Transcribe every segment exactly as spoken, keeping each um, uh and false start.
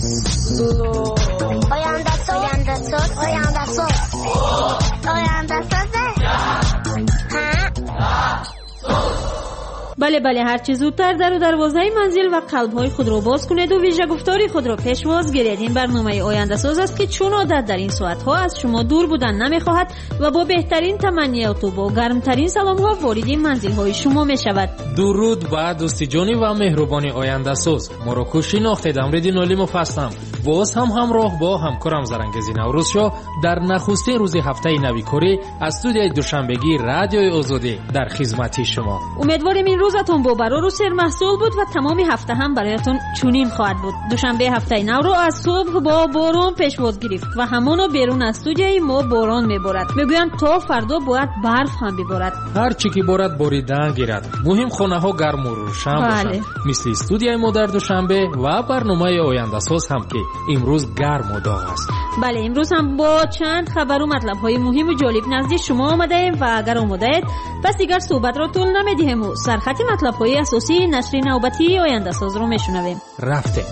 Oyandasoz, Oyandasoz, Oyandasoz, بله بله هرچی زودتر در و دروازه منزل و قلب‌های خود را باز کنید و ویژه گفتاری خود را پیشواز گیرید. این برنامه آینده ساز است که چون عادت در این ساعت‌ها از شما دور بودن نمی‌خواهد و با بهترین تمنیات و با گرمترین سلام‌ها وارد منزل‌های شما می‌شود. درود بر دوستی جانی و مهربانی آینده ساز. ما را کوشی ناخته امروز نولی مفصل باز هم همراه با همکارم زرنگزی نوروز شو در نخستین روز هفته نویکاری از استودیوی دوشنبگی رادیوی آزادی در خدمت شما. امیدواریم این روزتون با برار و سرمحصول بود و تمام هفته هم برایتون چنین خواهد بود. دوشنبه هفته نو رو از صبح با باران پیشواز گرفت و همونو بیرون از استودیوی ما باران میبارد. میگویند تا فردا باید برف هم ببارد. هر چی که بارد باریدن گیرد. مهم خانه ها گرم و روشن باشند. مثل استودیوی ما در دوشنبه و برنامه آینده ساز هم که امروز گرم و داغ است. بله امروز هم با چند خبر و مطلب های مهم و جالب نزد شما آمده ایم و اگر آماده اید پس دیگر صحبت را طول نمیدیم و سرخط مطلب های اساسی نشر نوبتی آینده ساز رو میشنویم. رفته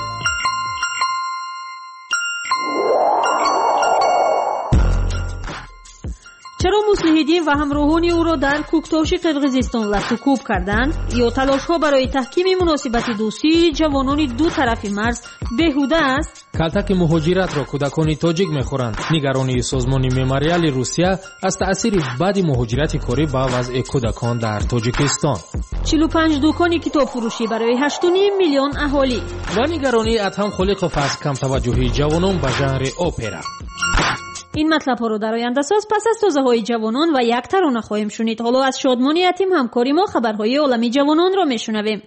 چرا مصلح‌الدین و همراهان او را در کوکتاش قرقیزستان لطوکوب کردند یا تلاش‌ها برای تحکیم مناسبت دوستی جوانان دو طرف مرز بیهوده است؟ کلتک مهاجرت را کودکان تاجیک می‌خورند. نگرانی سازمان مموریال روسیه از تأثیر بد مهاجرت کاری به وضع کودکان در تاجیکستان. چهل و پنج دکان کتاب فروشی برای هشت و نیم میلیون اهالی و نگرانی اتهم خلق فصل کم توجهی جوانان به ژانر اپرا. این مطلب ها رو در آینده ساز پس از تازه های جوانان و یک ترانه خواهیم شنید. حالا از شادمانی یتیم همکاری ما خبرهای عالمی جوانان را میشنویم.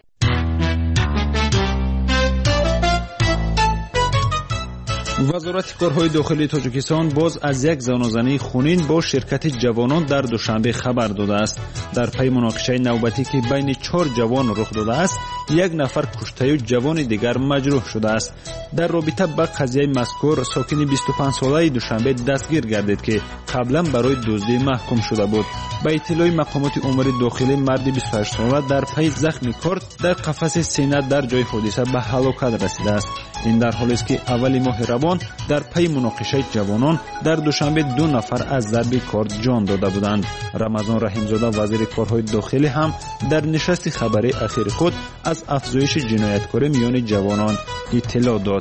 وزارت کارهای داخلی تاجیکستان باز از یک زنازنی خونین با شرکت جوانان در دوشنبه خبر داده است. در پی مناقشه نوبتی که بین چهار جوان رخ داده است، یک نفر کشته و جوان دیگر مجروح شده است. در رابطه با قضیه مذکور ساکن بیست و پنج ساله دوشنبه دستگیر گردید که قبلا برای دزدی محکوم شده بود. با اطلاع مقامات امور داخلی مرد بیست و هشت ساله در پی زخم کارد در قفس سینه در جای حادثه به هلاکت رسیده است. این در حالی است که اول ماه روان در پی مناقشه جوانان در دوشنبه دو نفر از ضرب کارد جان داده بودند. رمضان رحیمزاده وزیر کارهای داخلی هم در نشست خبری اخیر خود از افزایش جنایتکاری میان جوانان اطلاع داد.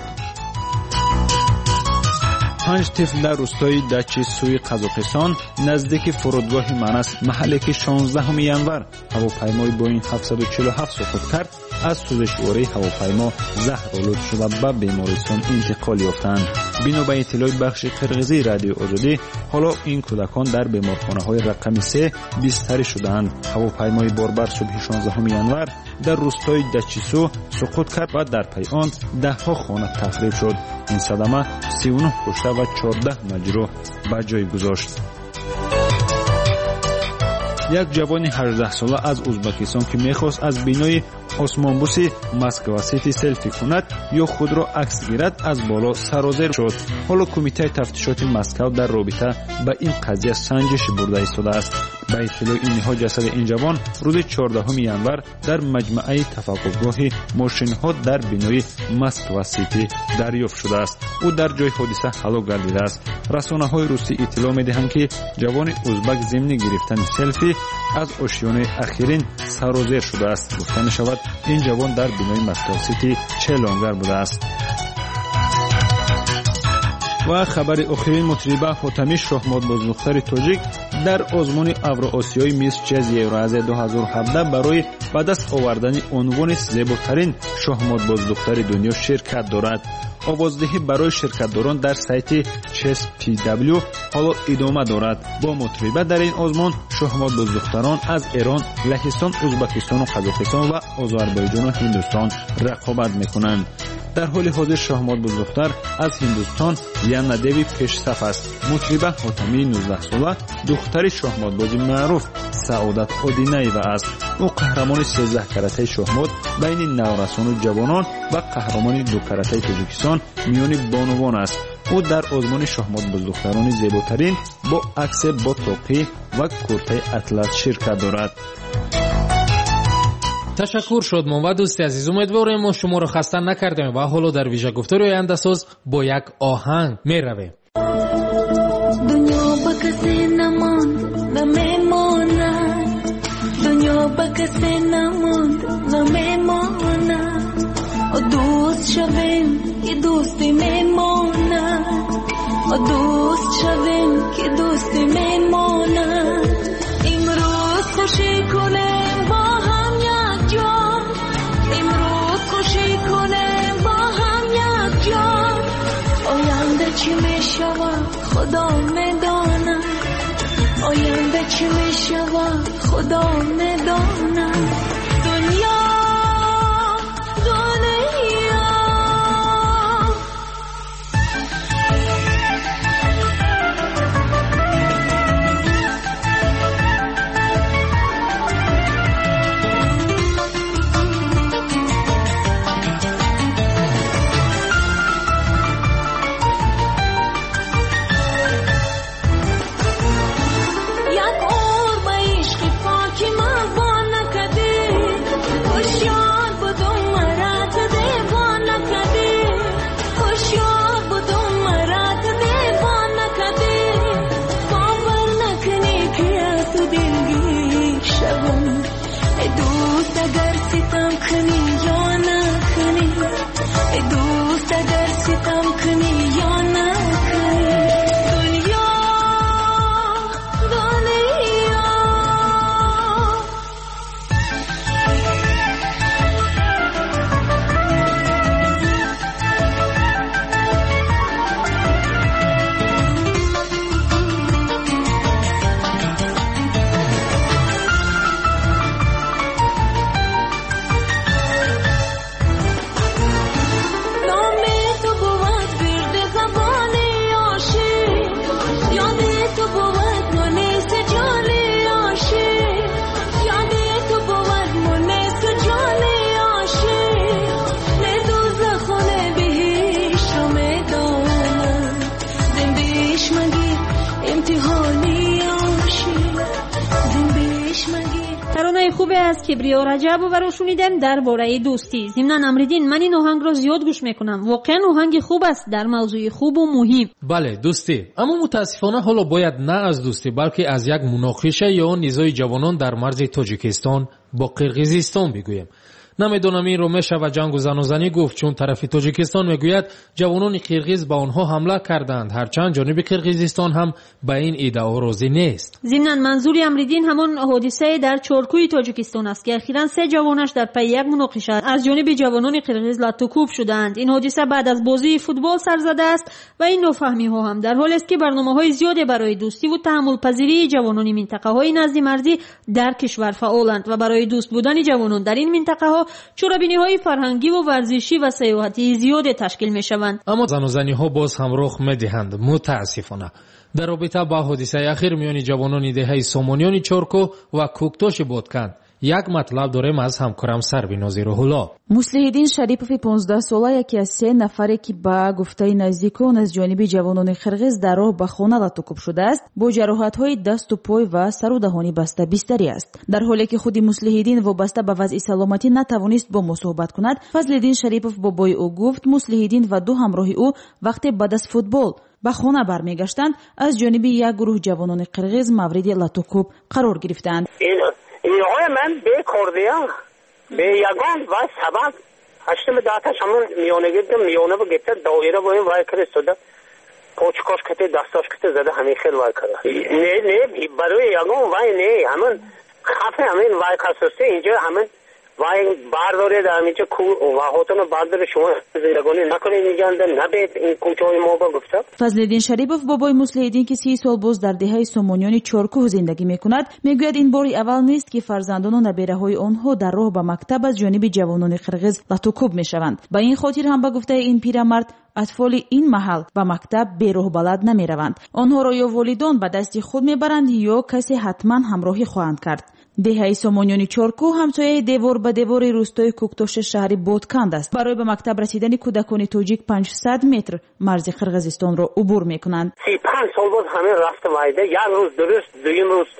پنج طفل در روستای دچی سوی قزاقستان نزدیک فرودگاه منس محلی که شانزدهم ینور هواپیمای بوئینگ هفتصد و چهل و هفت سقوط کرد از سوزشواری هواپیما زهرآلود شده به بیمارستان انتقال یافتند. بنا به اطلاع بخش قرقیزی رادیو آزادی حالا این کودکان در بیمارخانه های رقم سه بستری شدند. هواپیمای باربر صبح شانزدهم ینور در روستای دچیسو سقوط کرد و در پی آن ده ها خانه تخریب شد. این صدمه سی و نه کشته و چهارده مجروح به جای گذاشت. یک جوان هجده ساله از ازبکستان که میخواست از بینای آسمانبوس مسکو سیتی سلفی کند یا خود را عکس گیرد از بالا سرازیر شد. حالا کمیته تفتیشات مسکو در رابطه با این قضیه سنجش برده ایستاده است. با اطلاع اینها جسد این جوان روز چهاردهم ینور در مجمع توقفگاه ماشین‌ها در بینای مسکو سیتی دریافت شده است. او در جای حادثه هلاک گردیده است. رسانه‌های روسی اطلاع می‌دهند که جوان ازبک ضمن گرفتن سلفی از آشیانه اخیرین سرازیر شده است. گفته می‌شود این جوان در بینای مسکو سیتی چلانگر بوده است. و خبر آخرین مطربه فاطمه شاهماد بازدختر تاجیک در آزمون اوراسیای میس چز یورازی دو هزار و هفده برای به دست آوردن عنوان زیباترین شاهماد بازدختر دنیا شرکت دارد. آوازدهی برای شرکتداران در سایت چس پی دبلیو حالا ادامه دارد. با مطربه در این آزمون شاهماد بازدختران از ایران، لهستان، ازبکستان و قزاقستان و آذربایجان و هندوستان رقابت میکنند. در حال حاضر شاهماد بازدختر از هندوستان یانا دیوی پیش صف است. مطربه فاطمه نوزده ساله دختر شاهماد بازی معروف سعادت آدینایeva است. او قهرمان سیزده کرته شاهماد بین نورسان و جوانان و قهرمان دو کرته تاجیکستان میان بانوان است. او در آزمون شاهماد بازدختران زیباترین با عکس با توقی و کرته اطلس شرکت دارد. تشکر شادمان و دوستی عزیز، امیدواریم ما شما رو خسته نکردیم و حالا در ویژه گفتاری آینده ساز با یک آهنگ می رویم. دنیا با کسی نماند نمیماند، دنیا با کسی نماند نمیماند، دوست شویم که دوستی میماند، دوست شویم که دوستی میماند. امروز خوشی کنیم با هم یک جا، امروز خوشی کنیم با هم یک جا، آینده چی میشود خدا میداند، آینده چی میشود خدا میداند. دنیا دنیا خوبه از کبریا رجب و برای شنیدن درباره دوستی. ضمن امریدین من این آهنگ رو زیاد گوش میکنم، واقعا آهنگ خوب است در موضوع خوب و مهم. بله دوستی، اما متاسفانه حالا باید نه از دوستی بلکه از یک مناقشه یا نزاع جوانان در مرز تاجیکستان با قرقیزستان بگویم. نمیدونم این رو میشه و جنگ و زن و زنی گفت، چون طرف تاجیکستان میگوید جوانان قرقیز با آنها حمله کردند، هرچند جانب قرقیزستان هم به این ادعا راضی نیست. ضمن منظور امریدین همون حادثه در چارکوی تاجیکستان است که اخیراً سه جوانش در پی یک مناقشه از جانب جوانان قرقیز لطوکوب شدند. این حادثه بعد از بازی فوتبال سر زده است و این نوفهمی ها هم در حالی است که برنامه‌های زیادی برای دوستی و تحمل پذیری جوانان منطقه‌های نزد مرزی در کشور فعالند و برای دوست بودن جوانان در این منطقه‌ها چرابینی‌های فرهنگی و ورزشی و سیاحتی زیاد تشکیل می‌شوند. اما زن و زنی‌ها باز هم رخ می‌دهند متاسفانه. در رابطه با حادثه اخیر میان جوانان دهه سامانیان چارکو و کوکتاش بادکن یک مطلب داریم از همکارم سربیناز روح‌الله. مصلح‌الدین شریپов پانزده ساله یکی از سه نفری که با گفته نزدیکان از جانب جوانان قرقیز در راه به خانه لطوکوب شده است با جراحت‌های دست و پای و سر و دهانی بسته بستری است. در حالی که خود مصلح‌الدین وابسته به وضع سلامتی نتوانست با ما صحبت کند، فضل‌الدین شریپов با بای او گفت مصلح‌الدین و دو همراه او وقتی بعد از فوتبال به خانه برمیگشتند از جانب یک گروه جوانان قرقیز مورد لطوکوب قرار گرفتند. اینهای من به کردیا به یگان و سبب هشتم داتش همون میانه گفتم میانه با گفته دایره با این وای کرد سوده پوچکاش کته دستاش کته زده همین خیل وای کرد نه نه برای یگان وای نه همون خفه همین وای کسسته اینجا همین وای بارداره در اینجا کو و هاتون بارداره شما زیرگانی نکنید اینجا اندر نبید این کوچه‌های ما با گفته. فضل‌الدین شریپов بابای مصلح‌الدین که سی سال باز در دهه سامانیان چارکوه زندگی میکند میگوید این باری اول نیست که فرزندان و نبیره‌های آنها در راه به مکتب از جانب جوانان قرقیز لطوکوب میشوند. با این خاطر هم به گفته این پیرمرد اطفال این محل به مکتب بیراه بلد نمیروند. آنها را یا والدان به دست خود میبرند یا کسی حتما همراهی خواهند کرد. دهه سامانیان چارکو همسایه دیوار به دیوار روستای کوکتاش شهر بادکند است. برای به مکتب رسیدن کودکان تاجیک پانصد متر مرز قرقیزستان را عبور میکنند. سی پنج سال بود همین رفت وایده یک روز درست دویم روز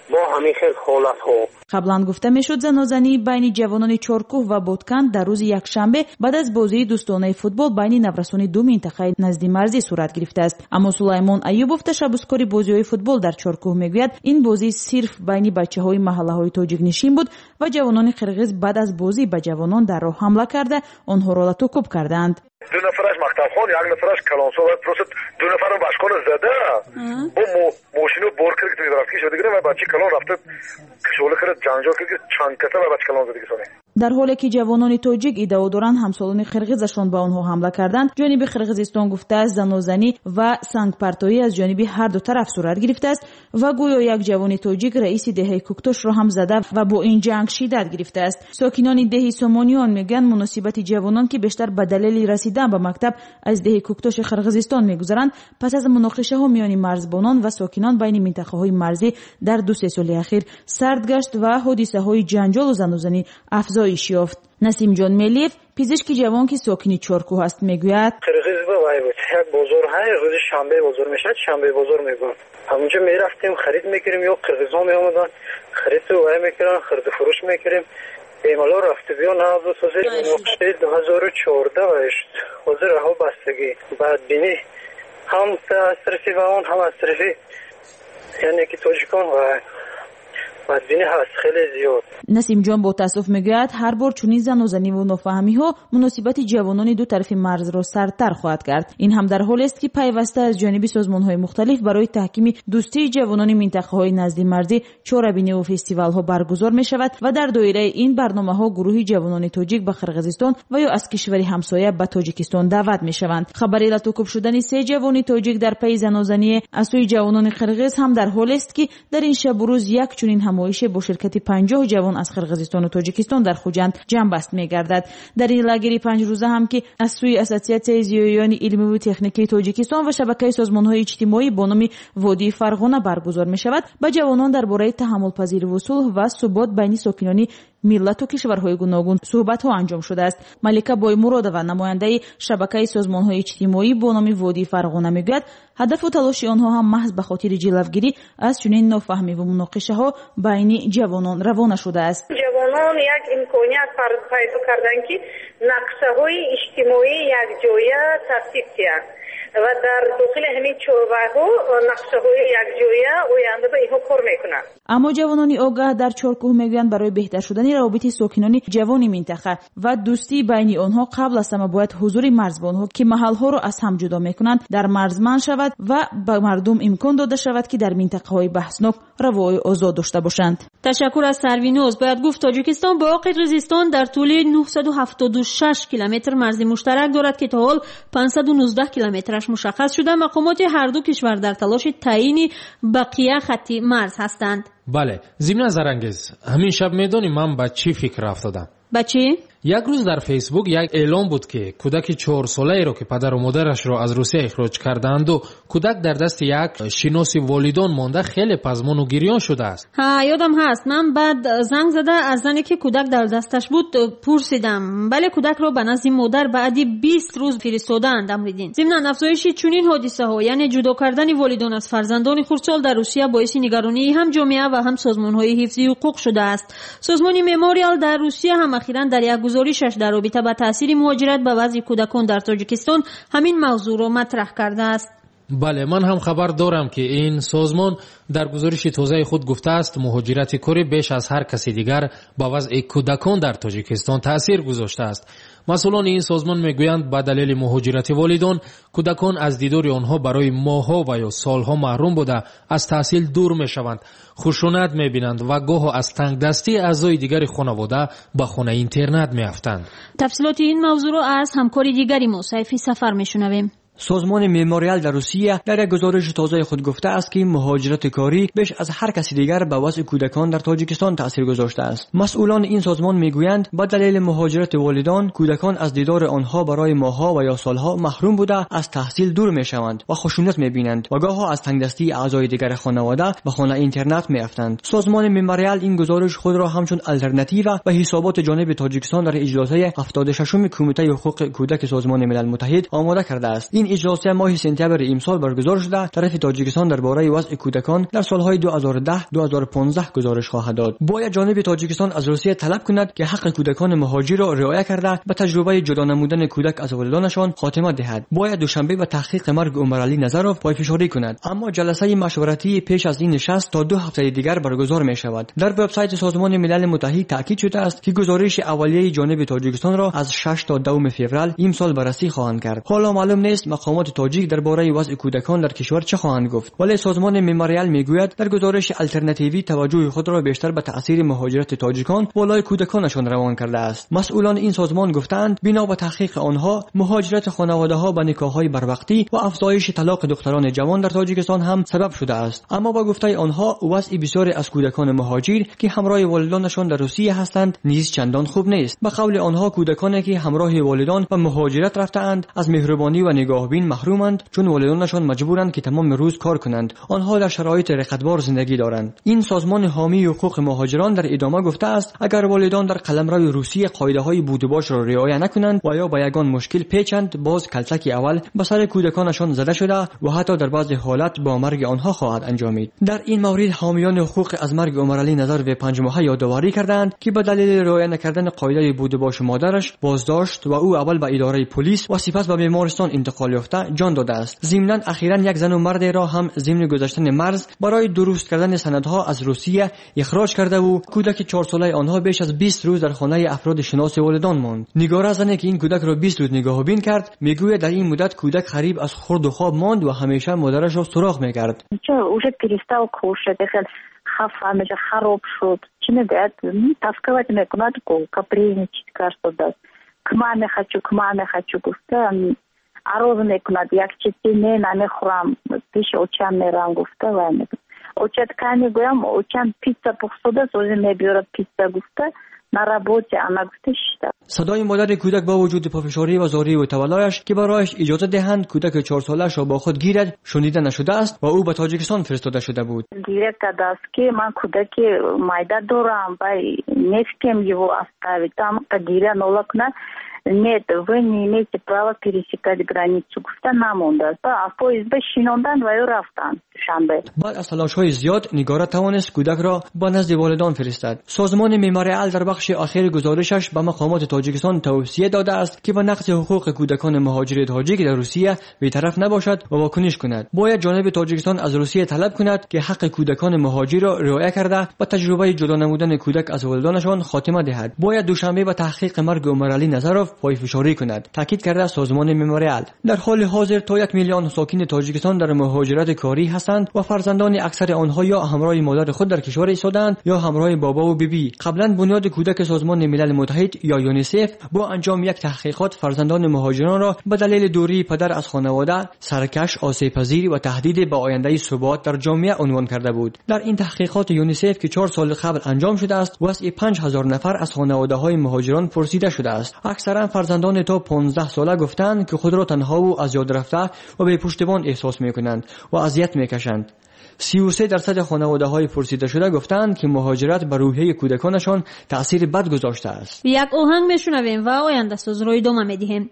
با همین خیلی حالت ها. قبلا گفته میشد زنازنی بین جوانان چارکوه و بادکند در روز یکشنبه بعد از بازی دوستانه فوتبال بین نورسان دو منطقه نزد مرزی صورت گرفته است. اما سلیمان ایوبов تشبثکار بازی‌های فوتبال در چارکوه میگوید این بازی صرف بین بچه‌های محله‌های تاجیک نشین بود و جوانان قرغیز بعد از بازی به جوانان در راه حمله کرده آنها را توکوب کردند. دو نفرش مکتب خان، یک نفرش کلانسو و پروست دو نفرم باشکان زده. با ماشینو بور کرد که رفتی شده دیگه و بچه کلان رفته کشوله کرد جنجال کرد چند کته و بچه کلان زده دیگه. در حالی که جوانان تاجیک ادعا دارند همسالان قرغیزشان به آنها حمله کردند، جانب قرغیزستان گفته است زنازنی و سنگپرتایی از جانب هر دو طرف صورت گرفته است و گویا یک جوان تاجیک رئیس دهه کوکتوش را هم زده و با این جنگ شدت گرفته است. ساکنان دهه سومونیان میگن مناسبت جوانان که بیشتر به دلیل رسیدن به مکتب از دهه کوکتوش قرغیزستان میگذرند پس از مناقشه ها میان مرزبانان و ساکنان بین منطقه های مرزی در دو سه سال اخیر سرد گشت و حادثه های جنجال و زنازنی افزایش یافت. نسیم جان ملیف پزشک جوان که ساکن چارکوه است میگوید قرغیز با وای بود یک بازار های روز شنبه بازار میشد شنبه بازار میگن همونجا میرفتیم خرید میکردیم یا قرغیزا میآمدن خرید و وای میکردن خرید فروش میکردیم ایمالا رفته بیا نهضت سازی نقشه دو هزار و چهارده وشت حاضر ها بستگی بعد بینی هم تصرفی و اون هم تصرفی یعنی که تاجیکان و بدبینی هست خیلی زیاد. نسیم جان با تاسف میگوید هر بار چنین زنازنی و نافهمی ها مناسبت جوانان دو طرف مرز را سردتر خواهد کرد. این هم در حالی است که پیوسته از جانب سازمان های مختلف برای تحکیم دوستی جوانان منطقه های نزد مرزی چهاربینی و فستیوال ها برگزار می شود و در دایره این برنامه ها گروه جوانان تاجیک به قرغیزستان و یا از کشور همسایه به تاجیکستان دعوت می شوند. خبری لطوکوب شدن سه جوان تاجیک در پی زنازنی از سوی جوانان قرغیز هم در حالی است که در این شب روز یک چنین نمایش با شرکت پنجاه جوان از قرغیزستان و تاجیکستان در خوجند جمع بست می‌گردد. در این لاگری پنج روزه هم که از سوی اساسیاسیون زیویان علمی و تکنیکی تاجیکستان و شبکه سازمان‌های اجتماعی با نام وادی فرغانه برگزار می‌شود، با جوانان درباره تحمل پذیری و صلح و ثبات بین ساکنان ملت و کشورهای گوناگون صحبت‌ها انجام شده است. ملکه بایمرادова نماینده شبکه سازمان‌های اجتماعی با نام وادی فرغانه میگوید هدف و تلاش آنها هم محض به خاطر جلوگیری از چنین نافهمی و مناقشه‌ها بین جوانان روانه شده است. جوانان یک امکانیت پیدا کردند که نقشه‌های اجتماعی یک جایه ترتیب کنند و در داخل همین چوبه‌ها نقشه‌های یک جایه آینده به اینها کار می‌کنند. اما جوانان آگاه در چارکوه میگویند برای بهتر شدن روابط ساکنان جوان منطقه و دوستی بین آنها قبل از همه باید حضور مرزبان‌ها که محل‌ها را از هم جدا می‌کنند در مرزمند شود و به مردم امکان داده شود که در منطقه‌های بحثناک روای آزاد داشته باشند. تشکر از سروینوز. باید گفت تاجیکستان با قرغیزستان در طول نهصد و هفتاد و شش کیلومتر مرز مشترک دارد که تا حال پانصد و نوزده کیلومترش مشخص شده. مقامات هر دو کشور در تلاش تعیین بقیه خط مرز هستند. بله، ضمن نظرانگیز همین شب میدونی من با چی فکر افتادم؟ با چی؟ یک روز در فیسبوک یک اعلام بود که کودک چهار ساله ای را که پدر و مادرش را از روسیه اخراج کردند و کودک در دست یک شناس والدان مانده خیلی پزمان و گریان شده است. ها یادم هست. من بعد زنگ زده از زنی که کودک در دستش بود پرسیدم. بله کودک را به نزد مادر بعد بیست روز فرستادند امریدین. ضمن افزایش چنین حادثه ها یعنی جدا کردن والدان از فرزندان خردسال در روسیه باعث نگرانی هم جامعه و هم سازمان های حفظی حقوق شده است. سازمان مموریال در روسیه هم اخیراً در یک گزارشش در رابطه با تاثیر مهاجرت به وضع کودکان در تاجیکستان همین موضوع را مطرح کرده است. بله، من هم خبر دارم که این سازمان در گزارش تازه خود گفته است مهاجرت کره بیش از هر کسی دیگر با وضع کودکان در تاجیکستان تاثیر گذاشته است. مسئولان این سازمان میگویند با دلیل مهاجرت والدان کودکان از دیدار آنها برای ماه‌ها و یا سالها محروم بوده از تحصیل دور میشوند، خشونت میبینند و گاه از تنگ دستی اعضای دیگر خانواده به خانه اینترنت میافتند. تفصیلات این موضوع را از همکاری دیگری ما سیفی سفر میشنویم. سازمان مموریال در روسیه در یک گزارش تازه خود گفته است که مهاجرت کاری بیش از هر کسی دیگر به وضع کودکان در تاجیکستان تاثیر گذاشته است. مسئولان این سازمان میگویند با دلیل مهاجرت والدان کودکان از دیدار آنها برای ماه‌ها و یا سالها محروم بوده از تحصیل دور میشوند و خشونت میبینند و گاه از تنگدستی اعضای دیگر خانواده به خانه اینترنت میافتند. سازمان مموریال این گزارش خود را همچون آلترناتیو و حسابات جانب تاجیکستان در اجلاسه هفتاد و ششم کمیته حقوق کودک سازمان ملل متحد آماده کرده است. این اجلاس ماه سپتامبر امسال برگزار شده. طرف تاجیکستان درباره وضع کودکان در سالهای دو هزار و ده تا دو هزار و پانزده گزارش خواهد داد. باید جانب تاجیکستان از روسیه طلب کند که حق کودکان مهاجر را رعایت کرده به تجربه جدا نمودن کودک از والدانشان خاتمه دهد. باید دوشنبه به تحقیق مرگ عمر علی نظروف پایفشاری کند. اما جلسه مشورتی پیش از این نشست تا دو هفته دیگر برگزار می شود. در وبسایت سازمان ملل متحد تاکید شده است که گزارش اولیه جانب تاجیکستان را از شش تا دو فوریه امسال بررسی خواهند کرد. حالا معلوم نیست مقامات تاجیک درباره وضع کودکان در کشور چه خواهند گفت، ولی سازمان مموریال میگوید در گزارش الटरनेटिव्ی توجه خود را بیشتر به تاثیر مهاجرت تاجیکان بالای کودکانشان روان کرده است. مسئولان این سازمان گفتند بنا به تحقیق آنها مهاجرت خانواده‌ها به نکاح‌های بروقتی و افزایش طلاق دختران جوان در تاجیکستان هم سبب شده است. اما با گفته آنها وضع بسیاری از کودکان مهاجر که همراه والدانشان در روسیه هستند نیز چندان خوب نیست. به قول آنها کودکانی که همراه والدان و مهاجرت رفته‌اند از مهربانی و نگاهبین محرومند، چون والدانشان مجبورند که تمام روز کار کنند. آنها در شرایط رقتبار زندگی دارند. این سازمان حامی حقوق مهاجران در ادامه گفته است اگر والدان در قلمرو روسیه قاعده‌های بود و باش را رعایت نکنند و یا به یگان مشکل پیچند، باز کلتک اول به سر کودکانشان زده شده و حتی در بعضی حالات با مرگ آنها خواهد انجامید. در این مورد حامیان حقوق از مرگ عمر علی نظروف پنج ماهه یادآوری کردند که به دلیل رعایت نکردن قاعده بود و باش مادرش بازداشت و او اول به اداره پلیس و سپس به بیمارستان انتقال یافته جان داده است. ضمناً اخیراً یک زن و مرد را هم ضمن گذشتن مرز برای درست کردن سندها از روسیه اخراج کرده و کودک چهار ساله آنها بیش از بیست روز در خانه افراد شناس والدان ماند. نگاره زنی که این کودک را بیست روز نگاهبین کرد میگوید در این مدت کودک غریب از خورد و خواب ماند و همیشه مادرش را سراغ میکرد. уже перестал кушать, хав همه خراب شد. چی میگوید؟ تاسکovat میکند که کپریزنیچit кажется да. к маме хочу, к маме хочу گفته. عروض میکند یک چیزی نه نمیخورم پیش اوچم میرم گفته و میگه اوچت کنی گویم اوچم پیتزا پخسوده سوزی میبیورد پیتزا گفته на работе она گفته شده. صدای مادر کودک با وجود پافشاری و زاری و تولایش که برایش اجازه دهند کودک چهار سالش را با خود گیرد شنیده نشده است و او به تاجیکستان فرستاده شده بود. گیرد کرده است که من کودک مایده دارم و نفکم его оставить там گیره نولا کنه. Нет, вы не имеете права пересекать границу. گفته نمونده. از پاییز به شیناندن و رفتن شنبه. بعد از تلاش‌های زیاد نگاره توانست کودک را با نزد والدان فرستاد. سازمان مموریال در بخش آخر گزارشش به مقامات تاجیکستان توصیه داده است که به نقض حقوق کودکان مهاجر تاجیک در روسیه بی‌طرف نباشد و واکنش کند. باید جانب تاجیکستان از روسیه طلب کند که حق کودکان مهاجر را رعایت کرده و تجربه جدا نمودن کودک از والدانشان خاتمه دهد. باید دوشنبه به تحقیق مرگ عمر علی نظروف پایفشاری کند. تاکید کرده سازمان مموریال. در حال حاضر تا یک میلیون ساکن تاجیکستان در مهاجرت کاری هستند و فرزندان اکثر آنها یا همراه مادر خود در کشور ایستادند یا همراه بابا و بیبی. قبلا بنیاد کودک سازمان ملل متحد یا یونیسف با انجام یک تحقیقات فرزندان مهاجران را به دلیل دوری پدر از خانواده سرکش، آسیب‌پذیر و تهدید به آینده ثبات در جامعه عنوان کرده بود. در این تحقیقات یونیسف که چهار سال قبل انجام شده است وضع پنج هزار نفر از خانواده‌های مهاجران پرسیده شده است. اکثرا فرزندان تا پانزده ساله گفتند که خود را تنها و از یاد رفته و بی پشتیبان احساس می‌کنند و اذیت می‌کشند. سی و سه درصد خانواده‌های پرسیده شده گفتند که مهاجرت بر روحیه کودکانشان تأثیر بد گذاشته است. یک آهنگ میشنویم و آینده ساز رو ادامه میدیم.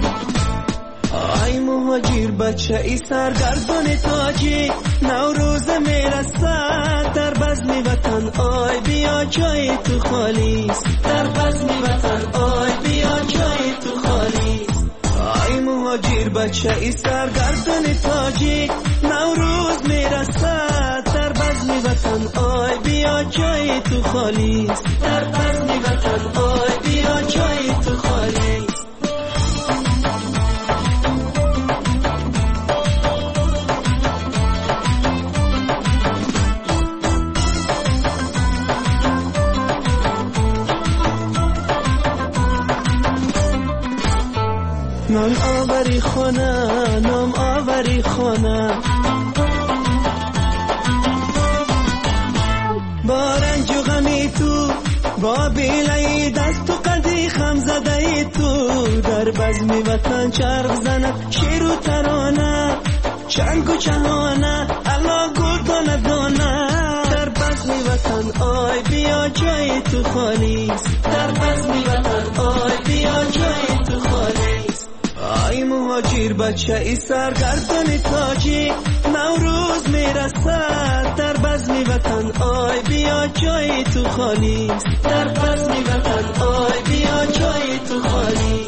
ای مهاجر بچه ای سرگردان تاجی نوروز میرسد در بزم وطن آی بیا جای تو خالی در بزم وطن آی بیا جای تو خالی ای مهاجر بچه ای سرگردان تاجی نوروز میرسد در بزم وطن آی بیا جای تو خالی در بزم وطن آی بیا جای تو خالی نام آوری خانه نام آوری خانه با رنج و غمی تو با بیلای دست و قدی خم زده تو در بزم وطن چرخ زند شیر و ترانه چنگ و چهانه الله گردانه دانه در بزم وطن آی بیا جای تو خالی در بزم وطن آی بیا جای تو خالی ای مهاجر بچه ای سرگردان تاجیک نوروز میرسد در بزم وطن آی بیا جای تو خالی در بزم وطن آی بیا جای تو خالی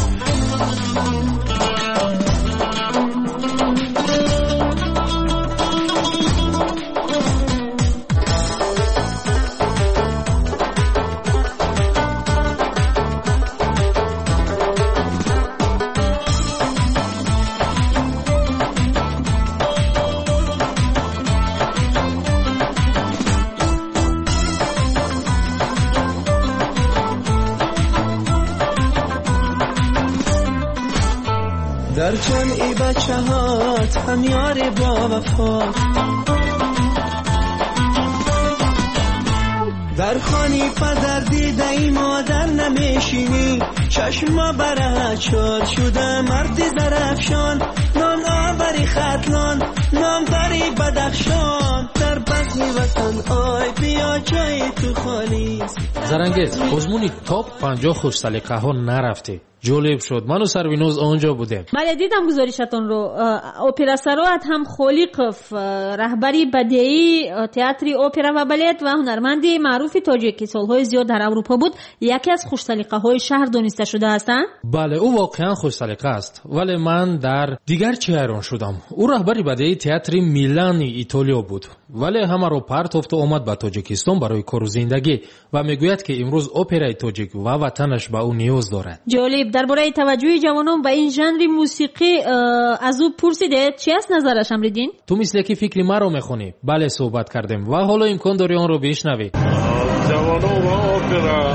در جمعی بچه هات هم یار با وفا در خانی پدر دیده ای مادر نمیشینی چشما برهت شد شده مردی زرفشان نام آوری خطلان نام داری بدخشان در بزمی وطن آی بیا جای تو خالی زرنگز آزمونی تاپ پنجاه خوش سلیقه ها نرفته جالب شد. من و سروینوز آنجا بودیم. بله دیدم گزارشتون رو. اپرا سروات هم خالقوف رهبری بدیعی تئاتر اپرا و بالت و هنرمندی معروفی تاجیکی سالهای زیاد در اروپا بود. یکی از خوش سلیقه های شهر دانسته شده هستند؟ بله او واقعا خوش سلیقه است ولی من در دیگر چی حیران شدم. او رهبری بدیعی تئاتر میلان ایتالیا بود ولی همه رو پرتافت و آمد به تاجیکستان برای کار و زندگی و میگوید که امروز اپرای تاجیک و وطنش به او نیاز دارد. جالب. درباره توجه جوانان به این ژانر موسیقی از او پرسیده چی است نظرش امریدین؟ تو مثل که فکری ما رو میخونی. بله صحبت کردیم و حالا امکان داری آن رو بشنوی. جوانان و اپرا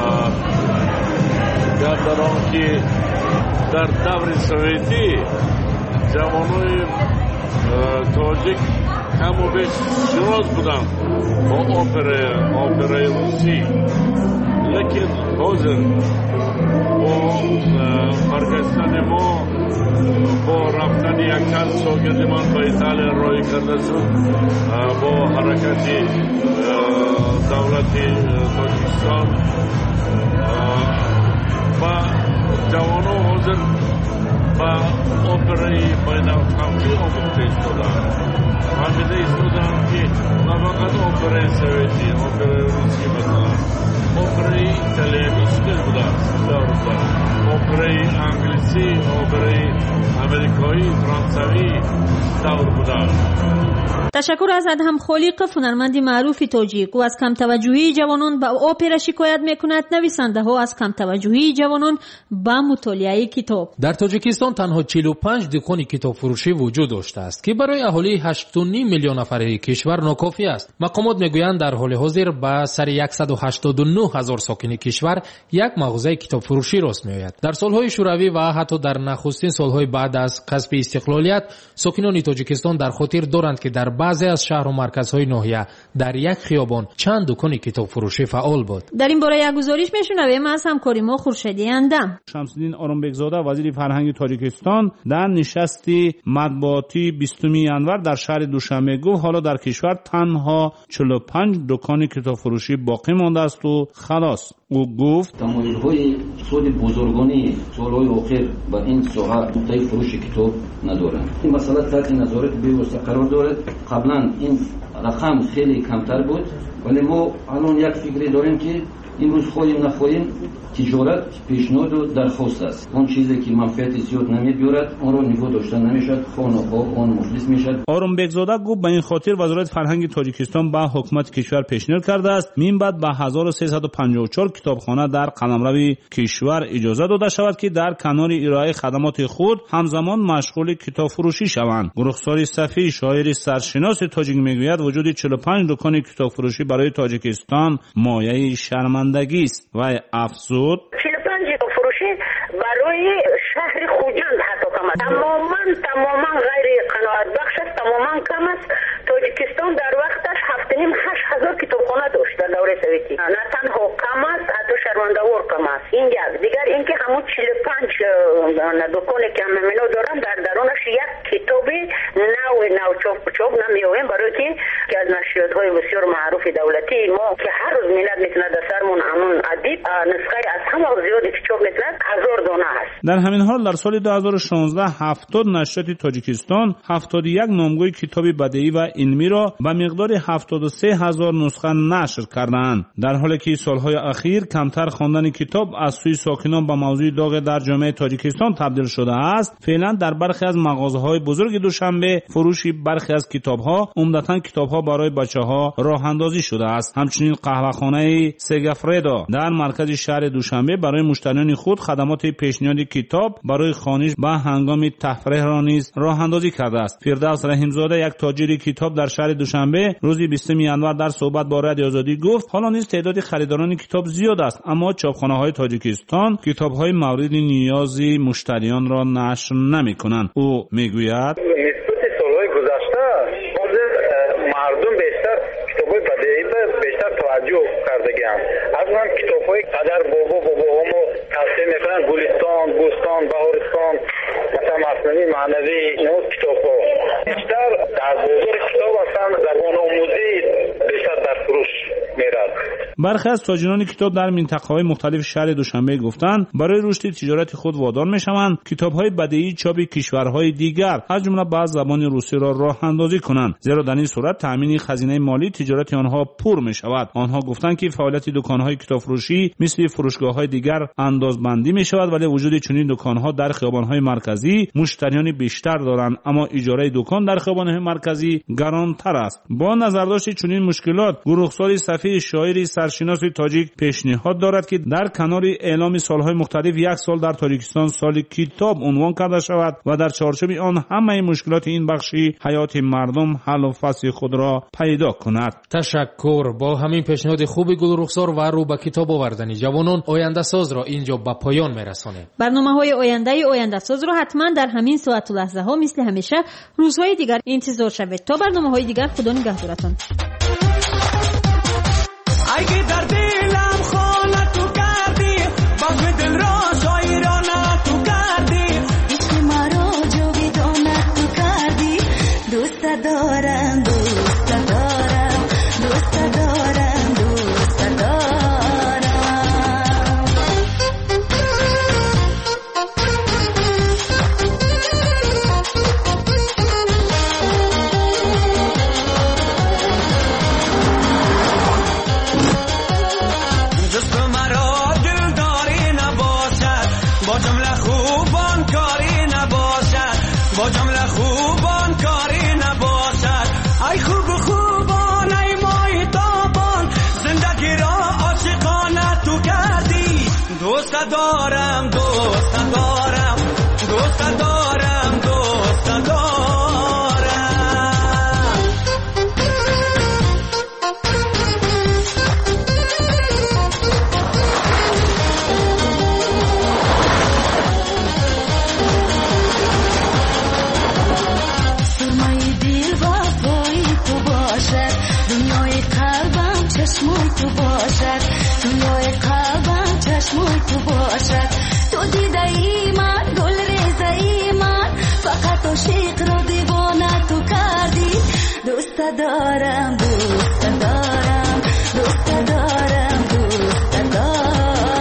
گردران که در دور سوویتی جوانای تاجیک کم و بیش شناس بودن با اپرای اپرای روسی لیکن حاضر با برگشتن ما با رفتن یک چند شاگرد من به ایتالیا راه کرده شد با حرکت دولت تاجیکستان و جوانان حاضر با اپرای بین القومی آموزش شدند. آموزش ایستادند که نه فقط اپرای سوویتی، اپرای روسی مثلا اپرای ایتالیایی مشکل بوده است در اروپا، اپرای انگلیسی، اپرای امریکایی، فرانسوی دور بوده است. تشکر از ادهم خالق هنرمندی معروفی تاجیک. او از کم توجهی جوانان به اپرا شکایت میکند. نویسنده ها از کم توجهی جوانان به مطالعه کتاب. در تاجیکستان تنها چهل و پنج دکان کتاب فروشی وجود داشته است که برای اهالی هشت و نیم میلیون نفره کشور ناکافی است. مقامات میگویند در حال حاضر به سر صد و هشتاد و نه هزار ساکن کشور یک مغازه کتاب فروشی راست میآید. در سالهای شوروی و حتی در نخستین سالهای بعد از کسب استقلالیت ساکنان تاجیکستان در خاطر دارند که در بعضی از شهر و مرکزهای ناحیه در یک خیابان چند دکان کتاب فروشی فعال بود. در این باره یک گزارش میشنویم از همکاری ما خورشیدی اندم. شمس‌الدین آرامبگزاده وزیر فرهنگ تاجیکستان در نشستی مطبوعاتی بیستم ژانویه در شهر دوشنبه گفت حالا در کشور تنها چهل و پنج دکان کتاب فروشی باقی مانده است و خلاص. او گفت تمایل‌های اقتصادی بزرگانی سال‌های اخیر با این ساحه نقطه فروش کتاب ندارند. این مسئله تحت نظارت بی‌واسطه قرار دارد. قبلا این رقم خیلی کمتر بود ولی ما الان یک فکری داریم که امروز خواهیم نخواهیم تجارت پیشنهاد و درخواست است. اون چیزی که منفعت زیاد نمی‌بیارد اون رو نگاه داشتن نمی‌شد، خانه‌ها اون مفلس می‌شد. آرامبگزاده گفت به این خاطر وزارت فرهنگ تاجیکستان به حکومت کشور پیشنهاد کرده است من بعد به هزار و سیصد و پنجاه و چهار کتابخانه در قلمرو کشور اجازه داده شود که در کنار ارائه خدمات خود همزمان مشغول کتاب فروشی شوند. رخسار صفی شاعر سرشناس تاجیک میگوید وجود چهل و پنج دکان کتاب فروشی برای تاجیکستان مایه شرمندگی است و افزود چهل و پنج کتاب فروشی برای شهر خوجند حتی کم است. تماما تماما غیر قناعت بخش است، تماما کم است. تاجیکستان در وقتش هفت نیم هشت هزار کتابخانه داشت در دوره سوویتی. نه تنها کم است، حتی شرمنده‌آور کم است. این یک. دیگر اینکه همون چهل و پنج دکانی که همه دارن در درونش یک کتاب نو نو چاپ چاپ کتاب نمیویم، برای که که از نشریات‌های بسیار معروف دولتی ما که هر روز ملت میتونه در سرمون همون ادیب نسخه از همه زیادی که چاپ میکنه هزار دانه است. در همین حال در سال دو هزار و شانزده هفتاد نشریات تاجیکستان هفتاد و یک نامگوی کتاب بدیعی و علمی را به مقدار هفتاد و سه هزار نسخه نشر کردند، در حالی که سالهای اخیر کمتر خواندن کتاب از سوی ساکنان به موضوع داغ در جامعه تاجیکستان تبدیل شده است. فعلا در برخی از مغازه‌های بزرگ دوشنبه فروش برخی از کتاب‌ها، عمدتاً کتاب‌ها برای بچه‌ها، راه اندازی شده است. همچنین قهوه‌خانه سگافردا در مرکز شهر دوشنبه برای مشتریان خود خدمات پیشنهاد کتاب برای خوانش به هنگام تفریح را نیز راه اندازی کرده است. فردوس رحیمزاده، یک تاجر کتاب در شهر دوشنبه، روز بیستم ژانویه در صحبت با رادیو آزادی گفت حالا نیز تعداد خریداران کتاب زیاد است، اما چاپخانه‌های تاجیکستان کتاب‌های مورد نیاز مشتریان را نشر نمی‌کنند. او میگوید نسبت سال‌های گذشته حاضر مردم بیشتر کتاب‌های بدیعی بیشتر توجه کردگی‌اند. از من کتاب‌های قدر بابا باباهامو تفسیر می‌کنن، گلستان، بوستان، بهارستان، مثلا مصنوی معنوی، اینو کتاب‌ها بیشتر در بازار کتاب هستند. زبان آموزی بیشتر در فروش میرد. برخی از تاجران کتاب در منطقه‌های مختلف شهر دوشنبه گفتند برای رشد تجارت خود وادار می‌شوند کتاب‌های بدیعی چاپ کشورهای دیگر از جمله به زبان روسی را راه اندازی کنند، زیرا در این صورت تأمین خزینه مالی تجارت آنها پر می‌شود. آنها گفتند که فعالیت دکان‌های کتابفروشی مثل فروشگاه‌های دیگر اندازبندی می‌شود، ولی وجود چنین دکان‌ها در خیابان‌های مرکزی مشتریان بیشتر دارند، اما اجاره دکان در خیابان‌های مرکزی گران‌تر است. با نظرداشت چنین مشکلات، گروهسال صفی شاعری سرشناس تاجیک پیشنهاد دارد که در کنار اعلام سالهای مختلف یک سال در تاجیکستان سال کتاب عنوان کرده شود و در چارچوب آن همه مشکلات این بخشی حیات مردم حل و فصل خود را پیدا کند. تشکر. با همین پیشنهاد خوب گلرخسار و رو به کتاب آوردن جوانان، آینده ساز را اینجا به پایان میرسانه. برنامه‌های آینده آینده ساز را حتما در همین ساعت و لحظه ها مثل همیشه روزهای دیگر انتظار شوید. تا برنامه‌های دیگر خدا نگهدارتان. اگه در دلم خانه تو کردی، باز دل را شایرانه تو کردی، عشق مرا جاودانه تو کردی، دوست دارم دوست دارم دوست دارم دوست دارم. با جمله خوبان کاری نباشد، ای خوب خوبان ای مای تابان، زندگی را عاشقانه تو کردی، دوست دارم دوست دارم دوست دارم دوست دارم. چشموی تو باشد، دنیای قلبم چشموی تو باشد، تو دیده ای من گل ریزه ای من، فقط عاشق رو دیوانه تو کردی، دوست دارم دوست دارم دوست دارم دوست دارم.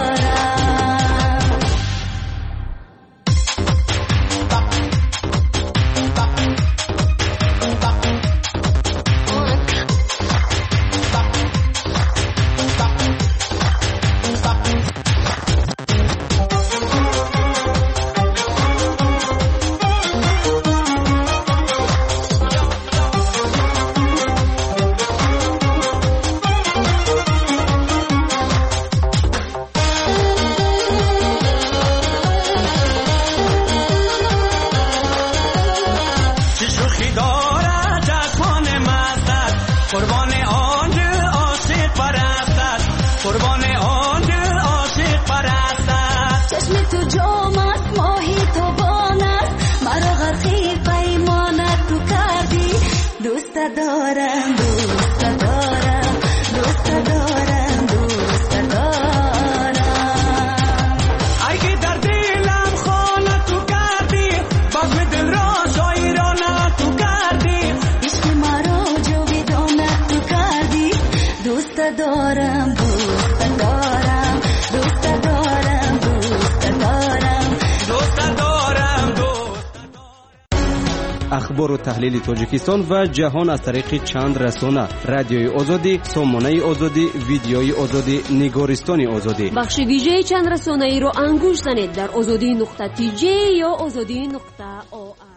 دارم دوست دارم دوست دارم دوست دارم. اگه در دلم خانه تو کردی، باز دل را شایرانه تو کردی، عشق اخبار و تحلیل تاجیکستان و جهان از طریق چند رسانه: رادیوی آزادی، سامانه آزادی، ویدیوی آزادی، نگارستان آزادی. بخش ویژه چند رسانه‌ای را انگوش زنید در آزادی نقطه تی جی یا آزادی نقطه او.